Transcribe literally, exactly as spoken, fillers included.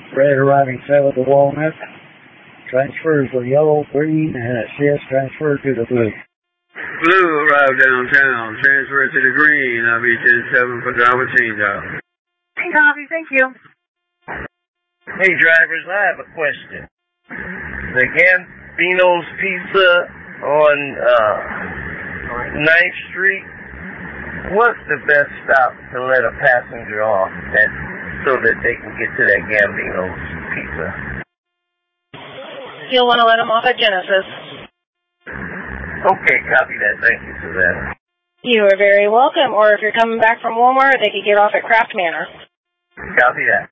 Red arriving seven to Walnut. Transfers the yellow, green, and it says transfer to the blue. Blue arrived downtown. Transfer to the green. I'll be ten seven for driver change-out. Copy, thank you. Hey, drivers, I have a question. The Gambino's Pizza on uh, ninth Street, what's the best stop to let a passenger off that, so that they can get to that Gambino's Pizza? You'll want to let them off at Genesis. Okay, copy that. Thank you for that. You are very welcome. Or if you're coming back from Walmart, they could get off at Kraft Manor. Copy that.